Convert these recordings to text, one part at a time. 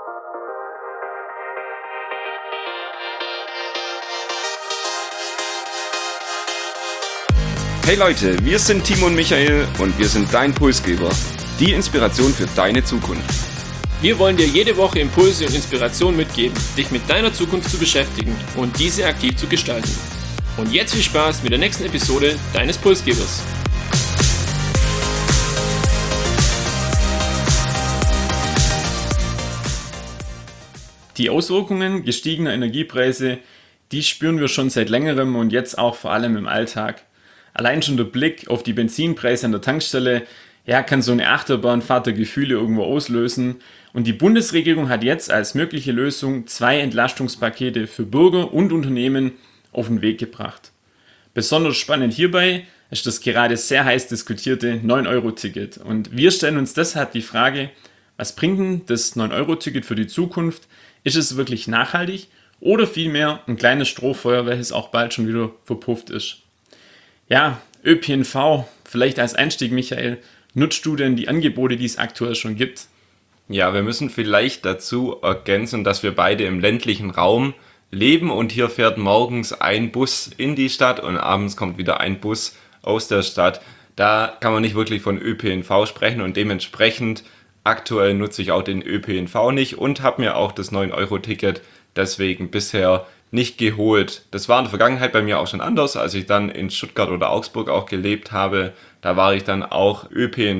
Hey Leute, wir sind Timo und Michael und wir sind dein Pulsgeber, die Inspiration für deine Zukunft. Wir wollen dir jede Woche Impulse und Inspiration mitgeben, dich mit deiner Zukunft zu beschäftigen und diese aktiv zu gestalten. Und jetzt viel Spaß mit der nächsten Episode deines Pulsgebers. Die Auswirkungen gestiegener Energiepreise, die spüren wir schon seit längerem und jetzt auch vor allem im Alltag. Allein schon der Blick auf die Benzinpreise an der Tankstelle, kann so eine Achterbahnfahrt der Gefühle irgendwo auslösen. Und die Bundesregierung hat jetzt als mögliche Lösung 2 Entlastungspakete für Bürger und Unternehmen auf den Weg gebracht. Besonders spannend hierbei ist das gerade sehr heiß diskutierte 9-Euro-Ticket. Und wir stellen uns deshalb die Frage, was bringt denn das 9-Euro-Ticket für die Zukunft? Ist es wirklich nachhaltig oder vielmehr ein kleines Strohfeuer, welches auch bald schon wieder verpufft ist? Ja, ÖPNV, vielleicht als Einstieg, Michael, nutzt du denn die Angebote, die es aktuell schon gibt? Ja, wir müssen vielleicht dazu ergänzen, dass wir beide im ländlichen Raum leben und hier fährt morgens ein Bus in die Stadt und abends kommt wieder ein Bus aus der Stadt. Da kann man nicht wirklich von ÖPNV sprechen und dementsprechend aktuell nutze ich auch den ÖPNV nicht und habe mir auch das 9-Euro-Ticket deswegen bisher nicht geholt. Das war in der Vergangenheit bei mir auch schon anders, als ich dann in Stuttgart oder Augsburg auch gelebt habe. Da war ich dann auch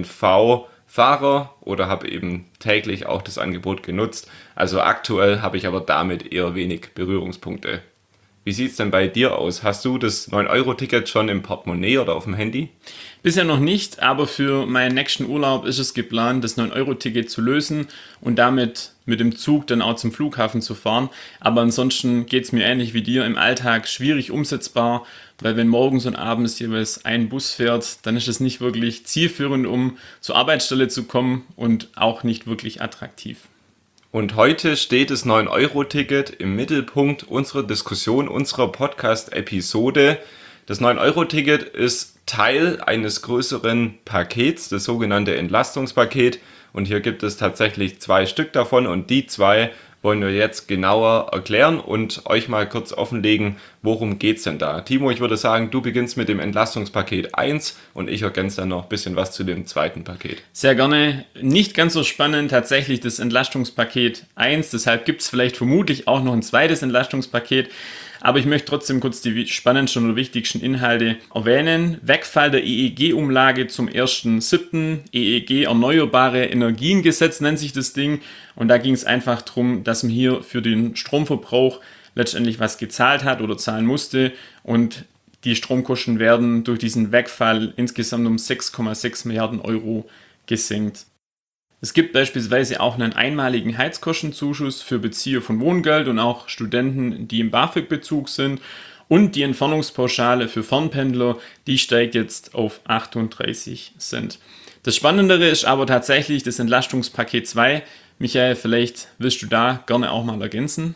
ÖPNV-Fahrer oder habe eben täglich auch das Angebot genutzt. Also aktuell habe ich aber damit eher wenig Berührungspunkte. Wie sieht es denn bei dir aus? Hast du das 9-Euro-Ticket schon im Portemonnaie oder auf dem Handy? Bisher noch nicht, aber für meinen nächsten Urlaub ist es geplant, das 9-Euro-Ticket zu lösen und damit mit dem Zug dann auch zum Flughafen zu fahren. Aber ansonsten geht es mir ähnlich wie dir, im Alltag schwierig umsetzbar, weil wenn morgens und abends jeweils ein Bus fährt, dann ist es nicht wirklich zielführend, um zur Arbeitsstelle zu kommen und auch nicht wirklich attraktiv. Und heute steht das 9-Euro-Ticket im Mittelpunkt unserer Diskussion, unserer Podcast-Episode. Das 9-Euro-Ticket ist Teil eines größeren Pakets, das sogenannte Entlastungspaket. Und hier gibt es tatsächlich 2 Stück davon und die 2 wollen wir jetzt genauer erklären und euch mal kurz offenlegen, worum geht's denn da. Timo, ich würde sagen, du beginnst mit dem Entlastungspaket 1 und ich ergänze dann noch ein bisschen was zu dem zweiten Paket. Sehr gerne. Nicht ganz so spannend tatsächlich das Entlastungspaket 1, deshalb gibt es vielleicht vermutlich auch noch ein zweites Entlastungspaket. Aber ich möchte trotzdem kurz die spannendsten oder wichtigsten Inhalte erwähnen. Wegfall der EEG-Umlage zum 1.7. EEG Erneuerbare Energiengesetz nennt sich das Ding. Und da ging es einfach darum, dass man hier für den Stromverbrauch letztendlich was gezahlt hat oder zahlen musste. Und die Stromkosten werden durch diesen Wegfall insgesamt um 6,6 Milliarden Euro gesenkt. Es gibt beispielsweise auch einen einmaligen Heizkostenzuschuss für Bezieher von Wohngeld und auch Studenten, die im BAföG-Bezug sind. Und die Entfernungspauschale für Fernpendler, die steigt jetzt auf 38 Cent. Das Spannendere ist aber tatsächlich das Entlastungspaket 2. Michael, vielleicht willst du da gerne auch mal ergänzen?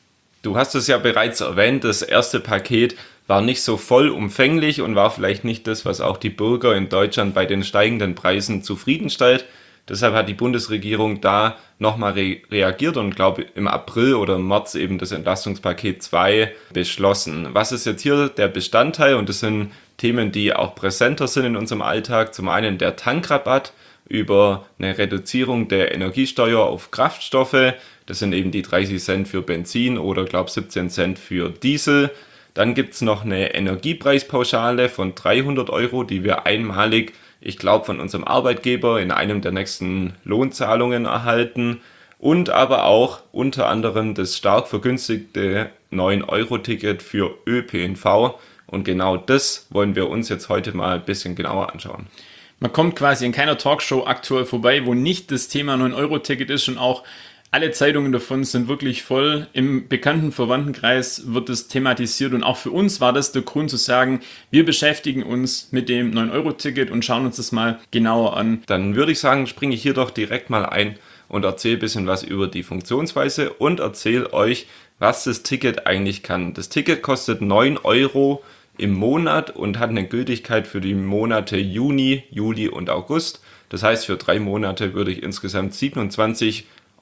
Du hast es ja bereits erwähnt, das erste Paket war nicht so vollumfänglich und war vielleicht nicht das, was auch die Bürger in Deutschland bei den steigenden Preisen zufriedenstellt. Deshalb hat die Bundesregierung da nochmal reagiert und glaube im April oder im März eben das Entlastungspaket 2 beschlossen. Was ist jetzt hier der Bestandteil? Und das sind Themen, die auch präsenter sind in unserem Alltag. Zum einen der Tankrabatt über eine Reduzierung der Energiesteuer auf Kraftstoffe. Das sind eben die 30 Cent für Benzin oder glaube 17 Cent für Diesel. Dann gibt es noch eine Energiepreispauschale von 300 Euro, die wir einmalig, ich glaube, von unserem Arbeitgeber in einem der nächsten Lohnzahlungen erhalten und aber auch unter anderem das stark vergünstigte 9-Euro-Ticket für ÖPNV und genau das wollen wir uns jetzt heute mal ein bisschen genauer anschauen. Man kommt quasi in keiner Talkshow aktuell vorbei, wo nicht das Thema 9-Euro-Ticket ist und auch alle Zeitungen davon sind wirklich voll. Im bekannten Verwandtenkreis wird es thematisiert und auch für uns war das der Grund zu sagen, wir beschäftigen uns mit dem 9-Euro-Ticket und schauen uns das mal genauer an. Dann würde ich sagen, springe ich hier doch direkt mal ein und erzähle ein bisschen was über die Funktionsweise und erzähle euch, was das Ticket eigentlich kann. Das Ticket kostet 9 Euro im Monat und hat eine Gültigkeit für die Monate Juni, Juli und August. Das heißt, für 3 Monate würde ich insgesamt 27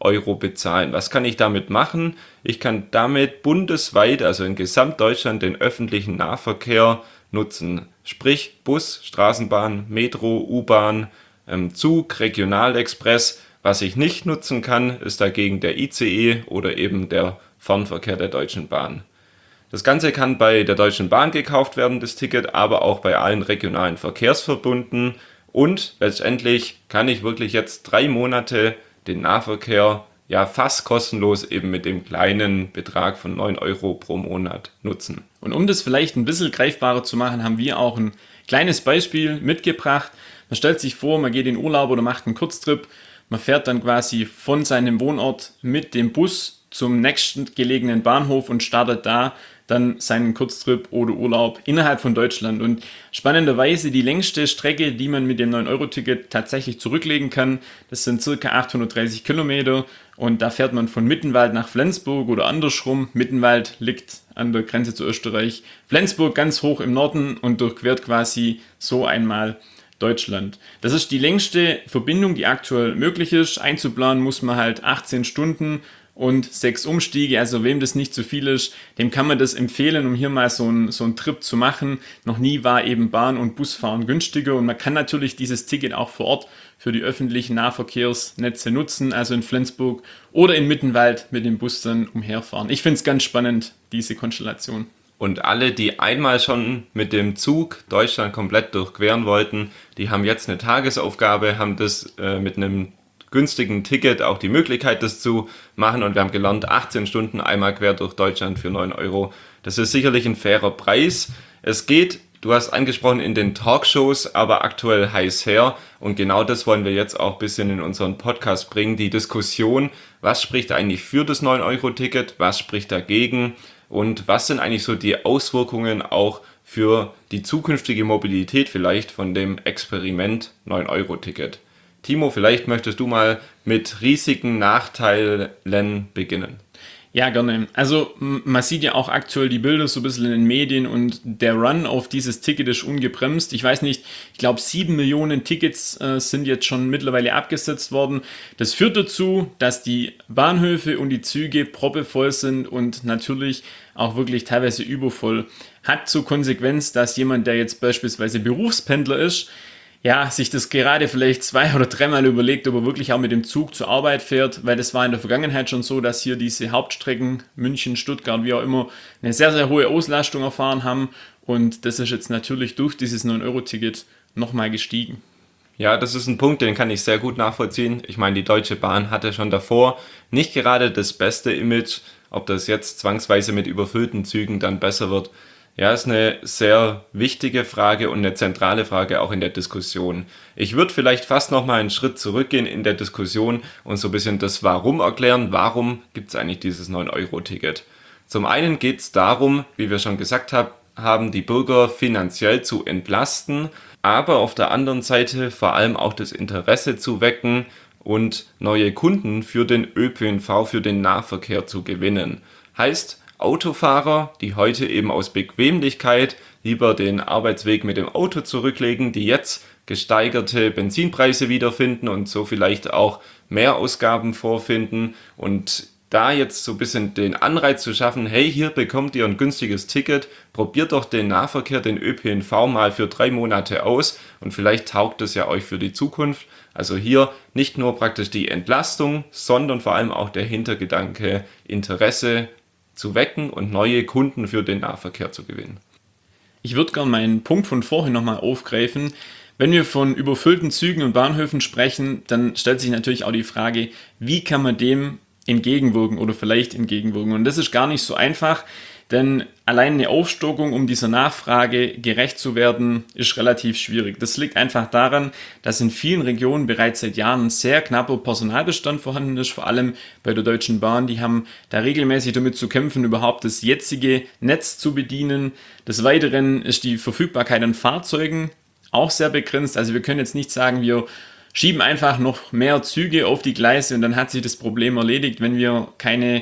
Euro bezahlen. Was kann ich damit machen? Ich kann damit bundesweit, also in Gesamtdeutschland, den öffentlichen Nahverkehr nutzen. Sprich Bus, Straßenbahn, Metro, U-Bahn, Zug, Regionalexpress. Was ich nicht nutzen kann, ist dagegen der ICE oder eben der Fernverkehr der Deutschen Bahn. Das Ganze kann bei der Deutschen Bahn gekauft werden, das Ticket, aber auch bei allen regionalen Verkehrsverbunden. Und letztendlich kann ich wirklich jetzt 3 Monate den Nahverkehr ja fast kostenlos eben mit dem kleinen Betrag von 9 Euro pro Monat nutzen. Und um das vielleicht ein bisschen greifbarer zu machen, haben wir auch ein kleines Beispiel mitgebracht. Man stellt sich vor, man geht in Urlaub oder macht einen Kurztrip. Man fährt dann quasi von seinem Wohnort mit dem Bus zum nächsten gelegenen Bahnhof und startet da dann seinen Kurztrip oder Urlaub innerhalb von Deutschland. Und spannenderweise die längste Strecke, die man mit dem 9-Euro-Ticket tatsächlich zurücklegen kann, das sind ca. 830 Kilometer. Und da fährt man von Mittenwald nach Flensburg oder andersrum. Mittenwald liegt an der Grenze zu Österreich. Flensburg ganz hoch im Norden und durchquert quasi so einmal Deutschland. Das ist die längste Verbindung, die aktuell möglich ist. Einzuplanen muss man halt 18 Stunden und 6 Umstiege. Also wem das nicht zu viel ist, dem kann man das empfehlen, um hier mal so einen Trip zu machen. Noch nie war eben Bahn- und Busfahren günstiger und man kann natürlich dieses Ticket auch vor Ort für die öffentlichen Nahverkehrsnetze nutzen, also in Flensburg oder in Mittenwald mit dem Bus dann umherfahren. Ich finde es ganz spannend, diese Konstellation. Und alle, die einmal schon mit dem Zug Deutschland komplett durchqueren wollten, die haben jetzt eine Tagesaufgabe, haben das mit einem günstigen Ticket auch die Möglichkeit, das zu machen. Und wir haben gelernt, 18 Stunden einmal quer durch Deutschland für 9 Euro. Das ist sicherlich ein fairer Preis. Es geht, du hast angesprochen, in den Talkshows, aber aktuell heiß her. Und genau das wollen wir jetzt auch ein bisschen in unseren Podcast bringen. Die Diskussion, was spricht eigentlich für das 9-Euro-Ticket, was spricht dagegen? Und was sind eigentlich so die Auswirkungen auch für die zukünftige Mobilität vielleicht von dem Experiment 9-Euro-Ticket? Timo, vielleicht möchtest du mal mit Risiken, Nachteilen beginnen. Ja, gerne. Also man sieht ja auch aktuell die Bilder so ein bisschen in den Medien und der Run auf dieses Ticket ist ungebremst. Ich weiß nicht, ich glaube 7 Millionen Tickets sind jetzt schon mittlerweile abgesetzt worden. Das führt dazu, dass die Bahnhöfe und die Züge proppevoll sind und natürlich auch wirklich teilweise übervoll. Hat zur Konsequenz, dass jemand, der jetzt beispielsweise Berufspendler ist, ja, sich das gerade vielleicht 2- oder 3-mal überlegt, ob er wirklich auch mit dem Zug zur Arbeit fährt, weil das war in der Vergangenheit schon so, dass hier diese Hauptstrecken, München, Stuttgart, wie auch immer, eine sehr, sehr hohe Auslastung erfahren haben und das ist jetzt natürlich durch dieses 9-Euro-Ticket nochmal gestiegen. Ja, das ist ein Punkt, den kann ich sehr gut nachvollziehen. Ich meine, die Deutsche Bahn hatte schon davor nicht gerade das beste Image. Ob das jetzt zwangsweise mit überfüllten Zügen dann besser wird, ja, ist eine sehr wichtige Frage und eine zentrale Frage auch in der Diskussion. Ich würde vielleicht fast nochmal einen Schritt zurückgehen in der Diskussion und so ein bisschen das Warum erklären. Warum gibt es eigentlich dieses 9-Euro-Ticket? Zum einen geht es darum, wie wir schon gesagt haben, die Bürger finanziell zu entlasten, aber auf der anderen Seite vor allem auch das Interesse zu wecken und neue Kunden für den ÖPNV, für den Nahverkehr zu gewinnen. Heißt, Autofahrer, die heute eben aus Bequemlichkeit lieber den Arbeitsweg mit dem Auto zurücklegen, die jetzt gesteigerte Benzinpreise wiederfinden und so vielleicht auch Mehrausgaben vorfinden und da jetzt so ein bisschen den Anreiz zu schaffen, hey, hier bekommt ihr ein günstiges Ticket, probiert doch den Nahverkehr, den ÖPNV mal für 3 Monate aus und vielleicht taugt es ja euch für die Zukunft. Also hier nicht nur praktisch die Entlastung, sondern vor allem auch der Hintergedanke, Interesse zu wecken und neue Kunden für den Nahverkehr zu gewinnen. Ich würde gerne meinen Punkt von vorhin nochmal aufgreifen. Wenn wir von überfüllten Zügen und Bahnhöfen sprechen, dann stellt sich natürlich auch die Frage, wie kann man dem entgegenwirken oder vielleicht entgegenwirken. Und das ist gar nicht so einfach, denn allein eine Aufstockung, um dieser Nachfrage gerecht zu werden, ist relativ schwierig. Das liegt einfach daran, dass in vielen Regionen bereits seit Jahren ein sehr knapper Personalbestand vorhanden ist, vor allem bei der Deutschen Bahn. Die haben da regelmäßig damit zu kämpfen, überhaupt das jetzige Netz zu bedienen. Des Weiteren ist die Verfügbarkeit an Fahrzeugen auch sehr begrenzt. Also wir können jetzt nicht sagen, wir schieben einfach noch mehr Züge auf die Gleise und dann hat sich das Problem erledigt, wenn wir keine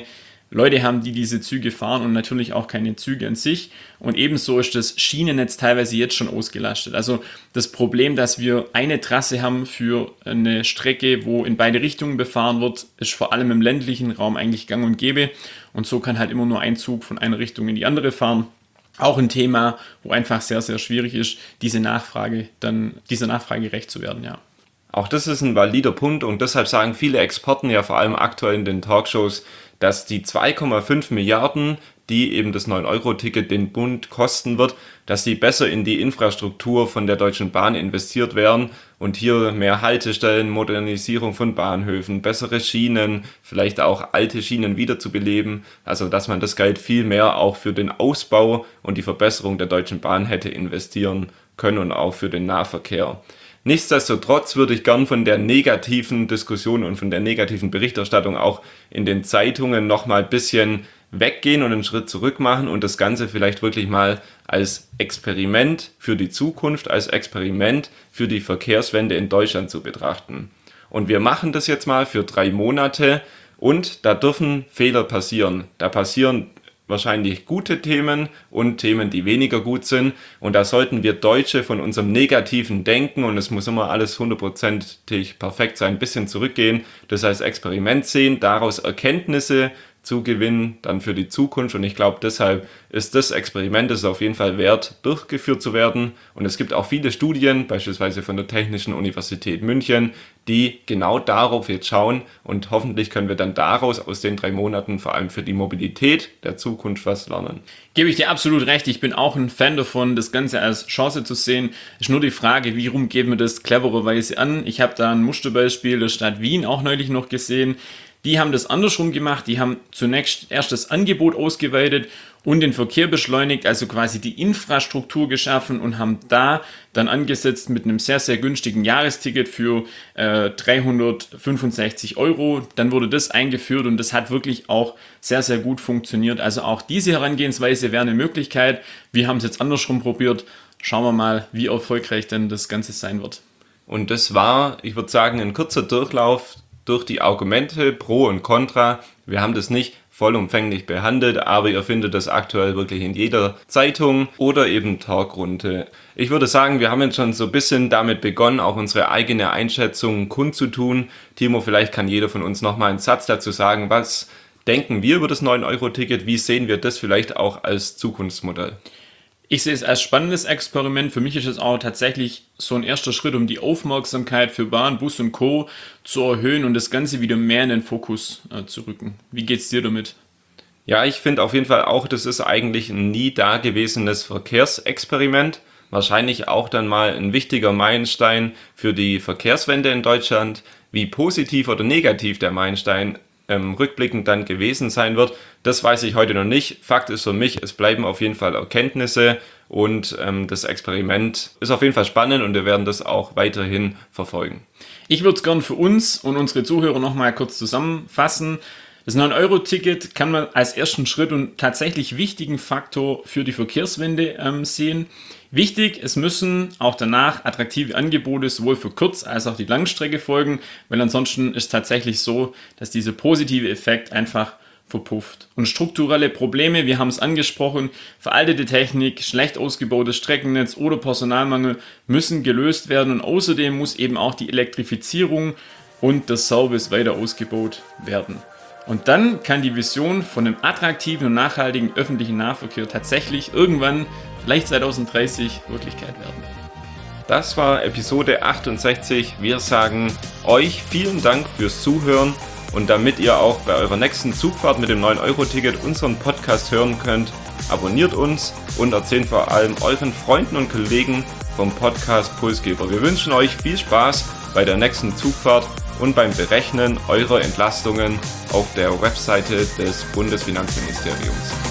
Leute haben, die diese Züge fahren und natürlich auch keine Züge an sich. Und ebenso ist das Schienennetz teilweise jetzt schon ausgelastet. Also das Problem, dass wir eine Trasse haben für eine Strecke, wo in beide Richtungen befahren wird, ist vor allem im ländlichen Raum eigentlich gang und gäbe. Und so kann halt immer nur ein Zug von einer Richtung in die andere fahren. Auch ein Thema, wo einfach sehr, sehr schwierig ist, dieser Nachfrage gerecht zu werden, ja. Auch das ist ein valider Punkt und deshalb sagen viele Experten ja vor allem aktuell in den Talkshows, dass die 2,5 Milliarden, die eben das 9-Euro-Ticket den Bund kosten wird, dass die besser in die Infrastruktur von der Deutschen Bahn investiert werden und hier mehr Haltestellen, Modernisierung von Bahnhöfen, bessere Schienen, vielleicht auch alte Schienen wiederzubeleben, also dass man das Geld viel mehr auch für den Ausbau und die Verbesserung der Deutschen Bahn hätte investieren können und auch für den Nahverkehr. Nichtsdestotrotz würde ich gern von der negativen Diskussion und von der negativen Berichterstattung auch in den Zeitungen nochmal ein bisschen weggehen und einen Schritt zurück machen und das Ganze vielleicht wirklich mal als Experiment für die Zukunft, als Experiment für die Verkehrswende in Deutschland zu betrachten. Und wir machen das jetzt mal für 3 Monate und da dürfen Fehler passieren. Da passieren wahrscheinlich gute Themen und Themen, die weniger gut sind. Und da sollten wir Deutsche von unserem negativen Denken, und es muss immer alles 100%ig perfekt sein, ein bisschen zurückgehen, das als Experiment sehen, daraus Erkenntnisse zu gewinnen, dann für die Zukunft. Und ich glaube, deshalb ist das Experiment es auf jeden Fall wert, durchgeführt zu werden. Und es gibt auch viele Studien, beispielsweise von der Technischen Universität München, die genau darauf jetzt schauen. Und hoffentlich können wir dann daraus aus den 3 Monaten vor allem für die Mobilität der Zukunft was lernen. Gebe ich dir absolut recht. Ich bin auch ein Fan davon, das Ganze als Chance zu sehen. Ist nur die Frage, wie rum geben wir das clevererweise an? Ich habe da ein Musterbeispiel der Stadt Wien auch neulich noch gesehen. Die haben das andersrum gemacht, die haben zunächst erst das Angebot ausgeweitet und den Verkehr beschleunigt, also quasi die Infrastruktur geschaffen und haben da dann angesetzt mit einem sehr, sehr günstigen Jahresticket für 365 €. Dann wurde das eingeführt und das hat wirklich auch sehr, sehr gut funktioniert. Also auch diese Herangehensweise wäre eine Möglichkeit. Wir haben es jetzt andersrum probiert. Schauen wir mal, wie erfolgreich denn das Ganze sein wird. Und das war, ich würde sagen, ein kurzer Durchlauf durch die Argumente Pro und Contra. Wir haben das nicht vollumfänglich behandelt, aber ihr findet das aktuell wirklich in jeder Zeitung oder eben Talkrunde. Ich würde sagen, wir haben jetzt schon so ein bisschen damit begonnen, auch unsere eigene Einschätzung kundzutun. Timo, vielleicht kann jeder von uns nochmal einen Satz dazu sagen. Was denken wir über das 9-Euro-Ticket? Wie sehen wir das vielleicht auch als Zukunftsmodell? Ich sehe es als spannendes Experiment. Für mich ist es auch tatsächlich so ein erster Schritt, um die Aufmerksamkeit für Bahn, Bus und Co. zu erhöhen und das Ganze wieder mehr in den Fokus zu rücken. Wie geht's dir damit? Ja, ich finde auf jeden Fall auch, das ist eigentlich ein nie dagewesenes Verkehrsexperiment. Wahrscheinlich auch dann mal ein wichtiger Meilenstein für die Verkehrswende in Deutschland. Wie positiv oder negativ der Meilenstein rückblickend dann gewesen sein wird, das weiß ich heute noch nicht. Fakt ist für mich, es bleiben auf jeden Fall Erkenntnisse und das Experiment ist auf jeden Fall spannend und wir werden das auch weiterhin verfolgen. Ich würde es gern für uns und unsere Zuhörer nochmal kurz zusammenfassen. Das 9-Euro-Ticket kann man als ersten Schritt und tatsächlich wichtigen Faktor für die Verkehrswende sehen. Wichtig, es müssen auch danach attraktive Angebote sowohl für Kurz- als auch die Langstrecke folgen, weil ansonsten ist es tatsächlich so, dass dieser positive Effekt einfach verpufft. Und strukturelle Probleme, wir haben es angesprochen, veraltete Technik, schlecht ausgebautes Streckennetz oder Personalmangel müssen gelöst werden und außerdem muss eben auch die Elektrifizierung und der Service weiter ausgebaut werden. Und dann kann die Vision von einem attraktiven und nachhaltigen öffentlichen Nahverkehr tatsächlich irgendwann, vielleicht 2030, Wirklichkeit werden. Das war Episode 68. Wir sagen euch vielen Dank fürs Zuhören und damit ihr auch bei eurer nächsten Zugfahrt mit dem 9-Euro-Ticket unseren Podcast hören könnt, abonniert uns und erzählt vor allem euren Freunden und Kollegen vom Podcast Pulsgeber. Wir wünschen euch viel Spaß bei der nächsten Zugfahrt und beim Berechnen eurer Entlastungen auf der Webseite des Bundesfinanzministeriums.